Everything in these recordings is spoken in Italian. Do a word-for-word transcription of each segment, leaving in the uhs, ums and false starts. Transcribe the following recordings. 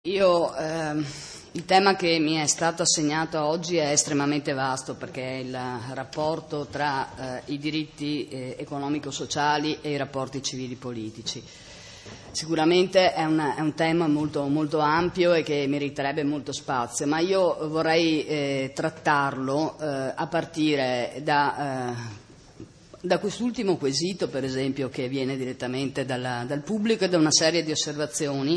Io, ehm, il tema che mi è stato assegnato oggi è estremamente vasto, perché è il rapporto tra eh, i diritti eh, economico-sociali e i rapporti civili-politici. Sicuramente è, una, è un tema molto, molto ampio e che meriterebbe molto spazio, ma io vorrei eh, trattarlo eh, a partire da, eh, da quest'ultimo quesito, per esempio, che viene direttamente dalla, dal pubblico, e da una serie di osservazioni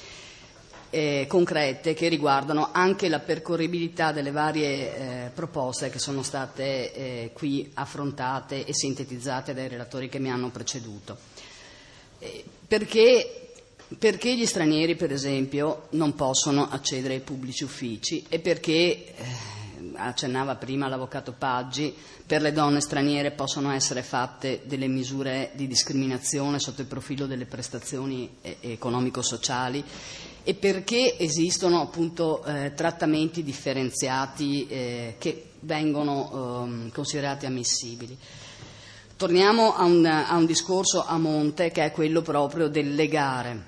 Eh, concrete che riguardano anche la percorribilità delle varie eh, proposte che sono state eh, qui affrontate e sintetizzate dai relatori che mi hanno preceduto. Eh, perché, perché gli stranieri, per esempio, non possono accedere ai pubblici uffici, e perché, eh, accennava prima l'avvocato Paggi, per le donne straniere possono essere fatte delle misure di discriminazione sotto il profilo delle prestazioni eh, economico-sociali, e perché esistono appunto eh, trattamenti differenziati eh, che vengono eh, considerati ammissibili. Torniamo a un, a un discorso a monte, che è quello proprio del legare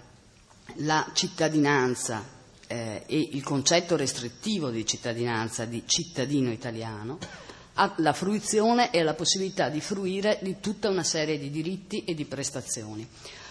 la cittadinanza eh, e il concetto restrittivo di cittadinanza, di cittadino italiano, alla fruizione e alla possibilità di fruire di tutta una serie di diritti e di prestazioni.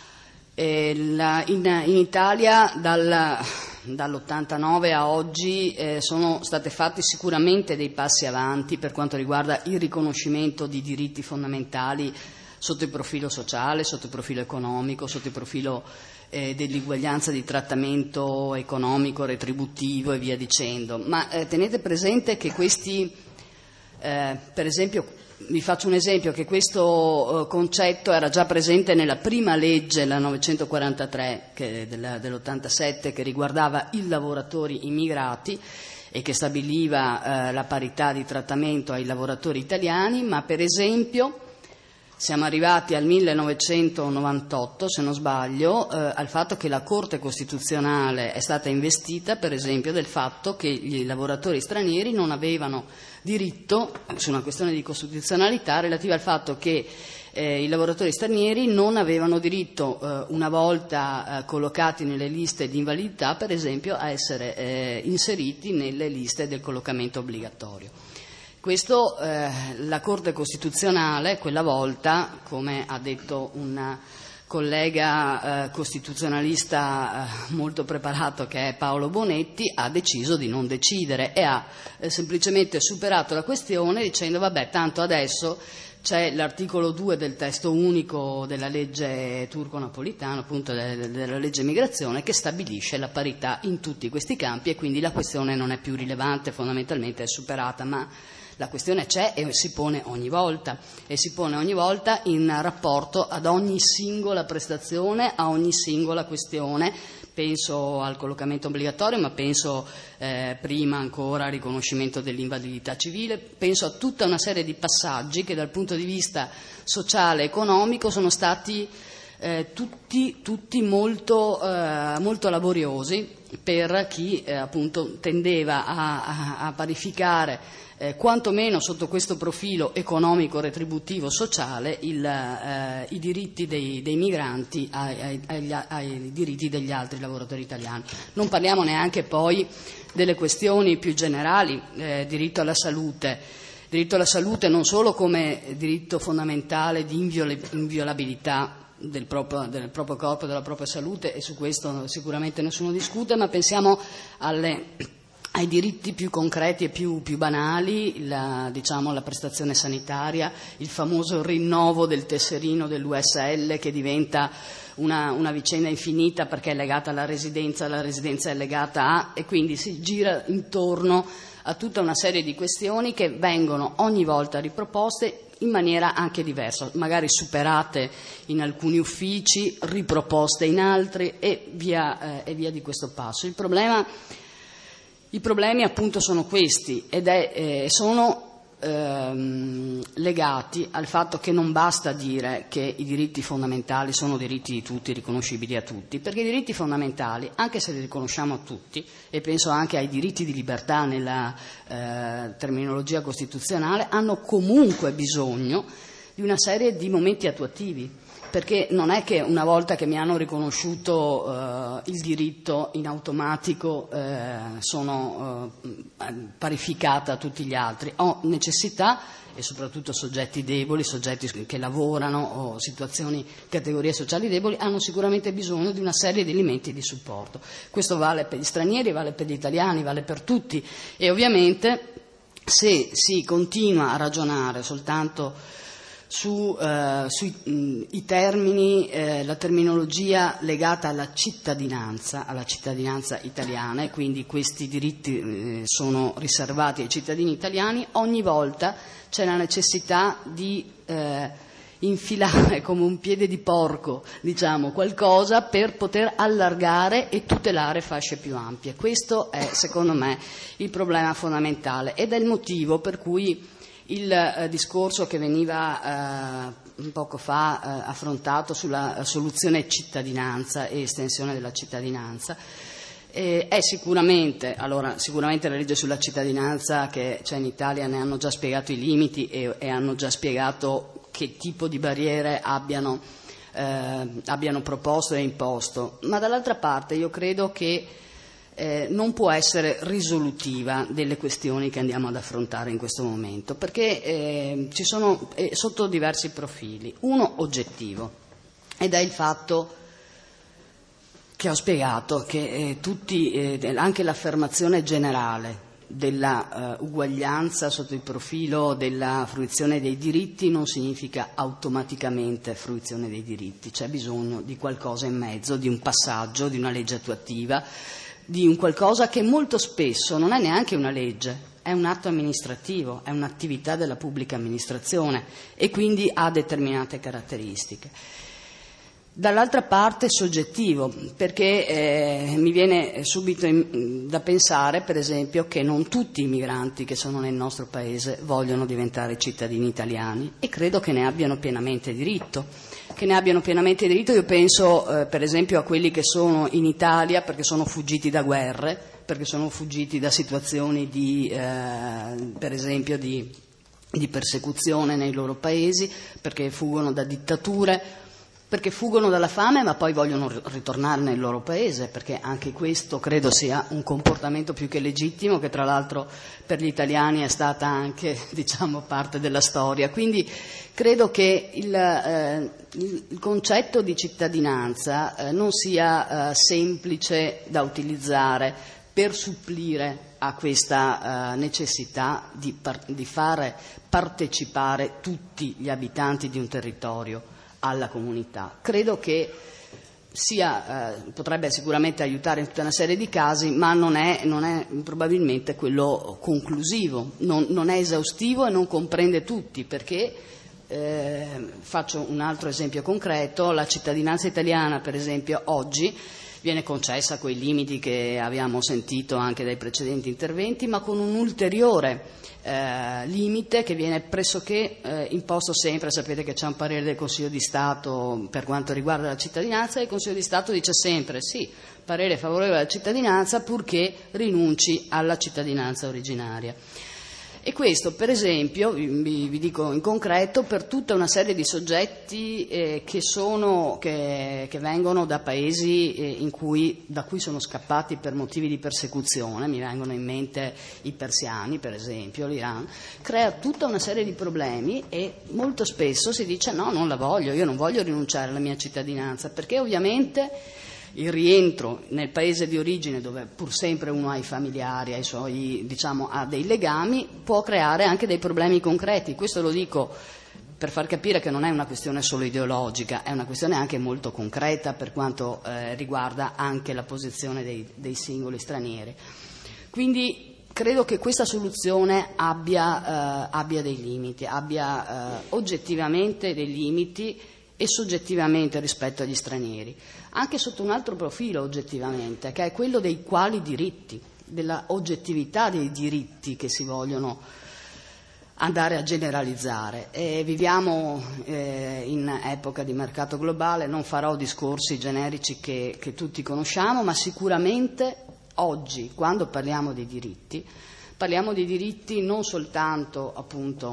Eh, la, in, in Italia dal, dall'ottantanove a oggi eh, sono stati fatti sicuramente dei passi avanti per quanto riguarda il riconoscimento di diritti fondamentali sotto il profilo sociale, sotto il profilo economico, sotto il profilo eh, dell'uguaglianza di trattamento economico, retributivo e via dicendo. Ma eh, tenete presente che questi, eh, per esempio, vi faccio un esempio, che questo uh, concetto era già presente nella prima legge, la novecentoquarantatré che della, dell'ottantasette, che riguardava i lavoratori immigrati e che stabiliva uh, la parità di trattamento ai lavoratori italiani, ma per esempio siamo arrivati al millenovecentonovantotto, se non sbaglio, eh, al fatto che la Corte Costituzionale è stata investita, per esempio, del fatto che i lavoratori stranieri non avevano diritto, su una questione di costituzionalità, relativa al fatto che eh, i lavoratori stranieri non avevano diritto, eh, una volta eh, collocati nelle liste di invalidità, per esempio, a essere eh, inseriti nelle liste del collocamento obbligatorio. Questo eh, la Corte Costituzionale quella volta, come ha detto un collega eh, costituzionalista eh, molto preparato, che è Paolo Bonetti, ha deciso di non decidere e ha eh, semplicemente superato la questione dicendo vabbè, tanto adesso c'è l'articolo due del testo unico della legge turco-napolitano, appunto della legge migrazione, che stabilisce la parità in tutti questi campi, e quindi la questione non è più rilevante, fondamentalmente è superata, ma la questione c'è e si pone ogni volta, e si pone ogni volta in rapporto ad ogni singola prestazione, a ogni singola questione. Penso al collocamento obbligatorio, ma penso eh, prima ancora al riconoscimento dell'invalidità civile, penso a tutta una serie di passaggi che dal punto di vista sociale e economico sono stati eh, tutti, tutti molto, eh, molto laboriosi per chi eh, appunto tendeva a, a, a parificare Eh, quantomeno sotto questo profilo economico, retributivo, sociale, il, eh, i diritti dei, dei migranti ai, ai, ai, ai diritti degli altri lavoratori italiani. Non parliamo neanche poi delle questioni più generali, eh, diritto alla salute, diritto alla salute non solo come diritto fondamentale di inviolabilità del proprio, del proprio corpo e della propria salute, e su questo sicuramente nessuno discute, ma pensiamo alle ai diritti più concreti e più, più banali, la, diciamo, la prestazione sanitaria, il famoso rinnovo del tesserino dell'U S L, che diventa una, una vicenda infinita perché è legata alla residenza, la residenza è legata a, e quindi si gira intorno a tutta una serie di questioni che vengono ogni volta riproposte in maniera anche diversa, magari superate in alcuni uffici, riproposte in altri, e via, eh, e via di questo passo. Il problema I problemi appunto sono questi, ed è, eh, sono ehm, legati al fatto che non basta dire che i diritti fondamentali sono diritti di tutti, riconoscibili a tutti, perché i diritti fondamentali, anche se li riconosciamo a tutti, e penso anche ai diritti di libertà nella eh, terminologia costituzionale, hanno comunque bisogno di una serie di momenti attuativi. perché non è che una volta che mi hanno riconosciuto eh, il diritto in automatico eh, sono eh, parificata a tutti gli altri. Ho necessità, e soprattutto soggetti deboli, soggetti che lavorano o situazioni, categorie sociali deboli, hanno sicuramente bisogno di una serie di elementi di supporto. Questo vale per gli stranieri, vale per gli italiani, vale per tutti, e ovviamente se si continua a ragionare soltanto su eh, sui mh, i termini, eh, la terminologia legata alla cittadinanza, alla cittadinanza italiana, e quindi questi diritti eh, sono riservati ai cittadini italiani, ogni volta c'è la necessità di eh, infilare come un piede di porco, diciamo, qualcosa per poter allargare e tutelare fasce più ampie. Questo è, secondo me, il problema fondamentale, ed è il motivo per cui il eh, discorso che veniva eh, un poco fa eh, affrontato sulla soluzione cittadinanza e estensione della cittadinanza eh, è sicuramente, allora sicuramente la legge sulla cittadinanza che c'è in Italia ne hanno già spiegato i limiti e, e hanno già spiegato che tipo di barriere abbiano, eh, abbiano proposto e imposto, ma dall'altra parte io credo che Eh, non può essere risolutiva delle questioni che andiamo ad affrontare in questo momento, perché eh, ci sono eh, sotto diversi profili. Uno oggettivo, ed è il fatto che ho spiegato che eh, tutti, eh, anche l'affermazione generale della uh, uguaglianza sotto il profilo della fruizione dei diritti non significa automaticamente fruizione dei diritti, c'è bisogno di qualcosa in mezzo, di un passaggio, di una legge attuativa, di un qualcosa che molto spesso non è neanche una legge, è un atto amministrativo, è un'attività della pubblica amministrazione e quindi ha determinate caratteristiche. Dall'altra parte soggettivo, perché eh, mi viene subito in, da pensare, per esempio, che non tutti i migranti che sono nel nostro Paese vogliono diventare cittadini italiani, e credo che ne abbiano pienamente diritto. che ne abbiano pienamente diritto. Io penso eh, per esempio a quelli che sono in Italia perché sono fuggiti da guerre, perché sono fuggiti da situazioni di, eh, per esempio di, di persecuzione nei loro paesi, perché fuggono da dittature, perché fuggono dalla fame ma poi vogliono ritornare nel loro paese, perché anche questo credo sia un comportamento più che legittimo, che tra l'altro per gli italiani è stata anche, diciamo, parte della storia. Quindi credo che il, eh, il concetto di cittadinanza eh, non sia eh, semplice da utilizzare per supplire a questa eh, necessità di, par- di fare partecipare tutti gli abitanti di un territorio alla comunità. Credo che sia, eh, potrebbe sicuramente aiutare in tutta una serie di casi, ma non è, non è probabilmente quello conclusivo, non, non è esaustivo e non comprende tutti, perché eh, faccio un altro esempio concreto: la cittadinanza italiana, per esempio, oggi viene concessa coi limiti che abbiamo sentito anche dai precedenti interventi, ma con un ulteriore eh, limite che viene pressoché eh, imposto sempre. Sapete che c'è un parere del Consiglio di Stato per quanto riguarda la cittadinanza, e il Consiglio di Stato dice sempre sì, parere favorevole alla cittadinanza purché rinunci alla cittadinanza originaria. E questo, per esempio, vi, vi dico in concreto, per tutta una serie di soggetti eh, che, sono, che, che vengono da paesi eh, in cui, da cui sono scappati per motivi di persecuzione, mi vengono in mente i persiani, per esempio, l'Iran, crea tutta una serie di problemi, e molto spesso si dice no, non la voglio, io non voglio rinunciare alla mia cittadinanza, perché ovviamente il rientro nel paese di origine, dove pur sempre uno ha i familiari, ha i suoi, diciamo, ha dei legami, può creare anche dei problemi concreti. Questo lo dico per far capire che non è una questione solo ideologica, è una questione anche molto concreta per quanto eh, riguarda anche la posizione dei, dei singoli stranieri. Quindi credo che questa soluzione abbia, eh, abbia dei limiti, abbia eh, oggettivamente dei limiti e soggettivamente rispetto agli stranieri, anche sotto un altro profilo oggettivamente, che è quello dei quali diritti, della oggettività dei diritti che si vogliono andare a generalizzare. E viviamo eh, in epoca di mercato globale, non farò discorsi generici che, che tutti conosciamo, ma sicuramente oggi, quando parliamo di diritti, parliamo di diritti non soltanto, appunto,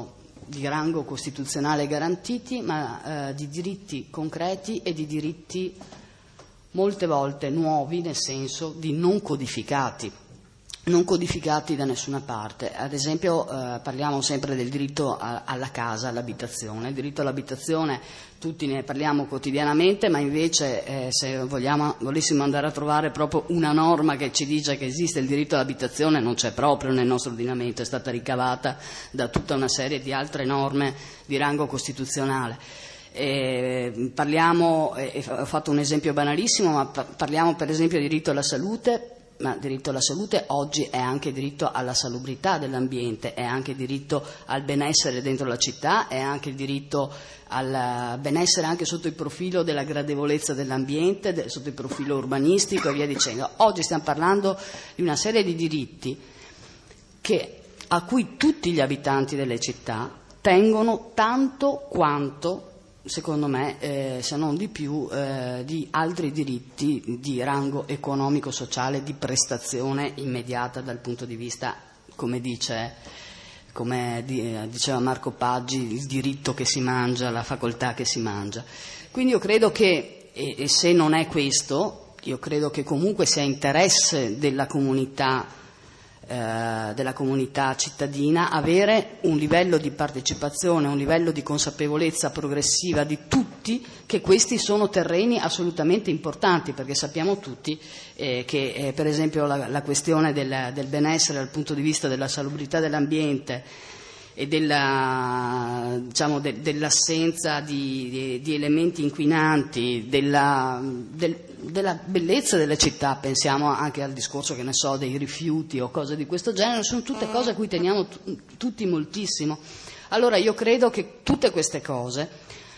di rango costituzionale garantiti, ma eh, di diritti concreti e di diritti molte volte nuovi, nel senso di non codificati, non codificati da nessuna parte. Ad esempio eh, parliamo sempre del diritto a, alla casa, all'abitazione. Il diritto all'abitazione tutti ne parliamo quotidianamente, ma invece eh, se vogliamo, volessimo andare a trovare proprio una norma che ci dice che esiste il diritto all'abitazione, non c'è proprio nel nostro ordinamento, è stata ricavata da tutta una serie di altre norme di rango costituzionale. Eh, parliamo, eh, ho fatto un esempio banalissimo, ma parliamo per esempio di diritto alla salute. Ma diritto alla salute oggi è anche diritto alla salubrità dell'ambiente, è anche diritto al benessere dentro la città, è anche il diritto al benessere anche sotto il profilo della gradevolezza dell'ambiente, sotto il profilo urbanistico e via dicendo. Oggi stiamo parlando di una serie di diritti che, a cui tutti gli abitanti delle città tengono tanto quanto, secondo me, eh, se non di più, eh, di altri diritti di rango economico-sociale, di prestazione immediata dal punto di vista, come dice, come diceva Marco Paggi, il diritto che si mangia, la facoltà che si mangia. Quindi io credo che, e, e se non è questo, io credo che comunque sia interesse della comunità della comunità cittadina avere un livello di partecipazione, un livello di consapevolezza progressiva di tutti che questi sono terreni assolutamente importanti, perché sappiamo tutti eh, che eh, per esempio la, la questione del, del benessere dal punto di vista della salubrità dell'ambiente e della, diciamo, de, dell'assenza di, di, di elementi inquinanti, della, del, della bellezza delle città, pensiamo anche al discorso, che ne so, dei rifiuti o cose di questo genere, sono tutte cose a cui teniamo t- tutti moltissimo. Allora io credo che tutte queste cose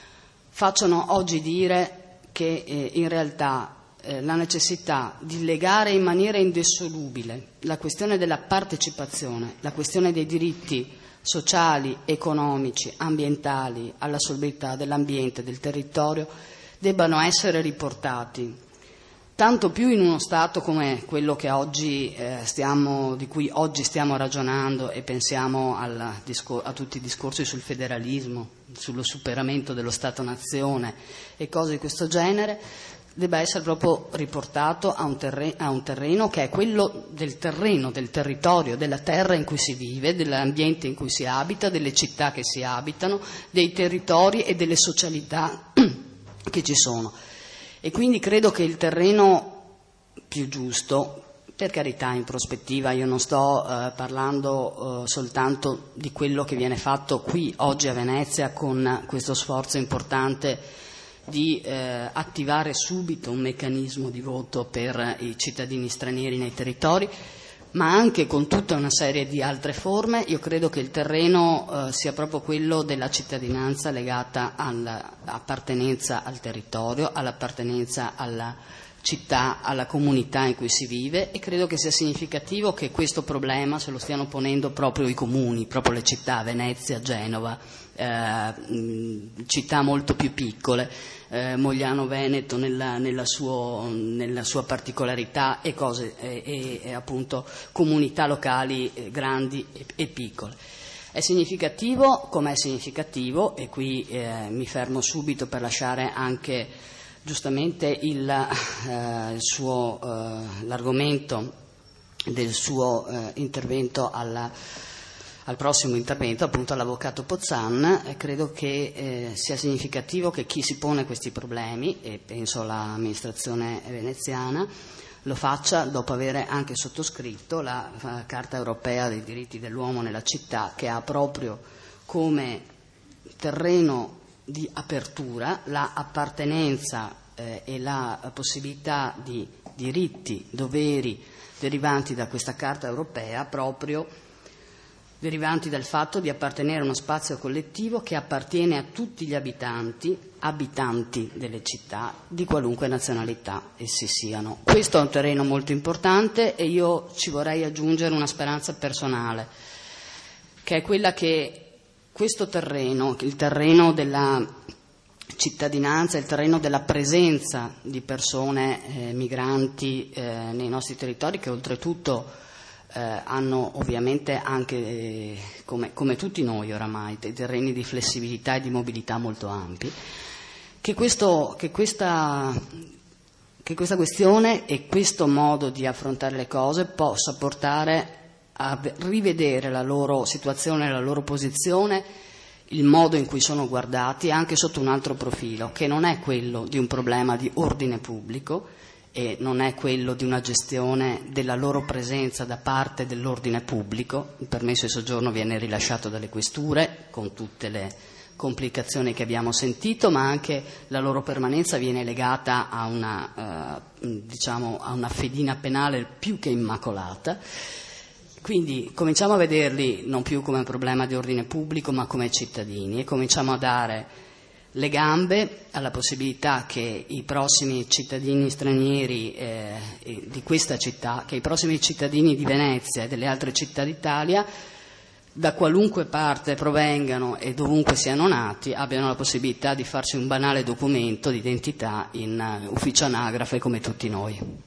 facciano oggi dire che eh, in realtà eh, la necessità di legare in maniera indissolubile la questione della partecipazione, la questione dei diritti sociali, economici, ambientali, alla salubrità dell'ambiente, del territorio, debbano essere riportati, tanto più in uno Stato come quello che oggi eh, stiamo, di cui oggi stiamo ragionando, e pensiamo alla, a tutti i discorsi sul federalismo, sullo superamento dello Stato-nazione e cose di questo genere, debba essere proprio riportato a un, terreno, a un terreno che è quello del terreno, del territorio, della terra in cui si vive, dell'ambiente in cui si abita, delle città che si abitano, dei territori e delle socialità che ci sono. E quindi credo che il terreno più giusto, per carità, in prospettiva, io non sto eh, parlando eh, soltanto di quello che viene fatto qui oggi a Venezia con questo sforzo importante di eh, attivare subito un meccanismo di voto per i cittadini stranieri nei territori, ma anche con tutta una serie di altre forme. Io credo che il terreno eh, sia proprio quello della cittadinanza legata all'appartenenza al territorio, all'appartenenza alla città, alla comunità in cui si vive, e credo che sia significativo che questo problema se lo stiano ponendo proprio i comuni, proprio le città, Venezia, Genova, eh, città molto più piccole, eh, Mogliano Veneto nella, nella, suo, nella sua particolarità, e cose e, e, e appunto comunità locali eh, grandi e, e piccole. È significativo, come è significativo, e qui eh, mi fermo subito per lasciare anche giustamente il, eh, il suo, eh, l'argomento del suo eh, intervento alla, al prossimo intervento, appunto all'avvocato Pozzan. Eh, credo che eh, sia significativo che chi si pone questi problemi, e penso all'amministrazione veneziana, lo faccia dopo aver anche sottoscritto la uh, Carta Europea dei diritti dell'uomo nella città, che ha proprio come terreno di apertura la appartenenza eh, e la possibilità di diritti, doveri derivanti da questa Carta Europea, proprio derivanti dal fatto di appartenere a uno spazio collettivo che appartiene a tutti gli abitanti, abitanti delle città, di qualunque nazionalità essi siano. Questo è un terreno molto importante, e io ci vorrei aggiungere una speranza personale, che è quella che questo terreno, il terreno della cittadinanza, il terreno della presenza di persone eh, migranti eh, nei nostri territori, che oltretutto eh, hanno ovviamente anche, eh, come, come tutti noi oramai, dei terreni di flessibilità e di mobilità molto ampi, che, questo, che, questa, che questa questione e questo modo di affrontare le cose possa portare a rivedere la loro situazione, la loro posizione, il modo in cui sono guardati anche sotto un altro profilo, che non è quello di un problema di ordine pubblico e non è quello di una gestione della loro presenza da parte dell'ordine pubblico. Il permesso di soggiorno viene rilasciato dalle questure con tutte le complicazioni che abbiamo sentito, ma anche la loro permanenza viene legata a una, eh, diciamo, a una fedina penale più che immacolata. Quindi cominciamo a vederli non più come un problema di ordine pubblico ma come cittadini, e cominciamo a dare le gambe alla possibilità che i prossimi cittadini stranieri eh, di questa città, che i prossimi cittadini di Venezia e delle altre città d'Italia, da qualunque parte provengano e dovunque siano nati, abbiano la possibilità di farsi un banale documento di identità in uh, ufficio anagrafe come tutti noi.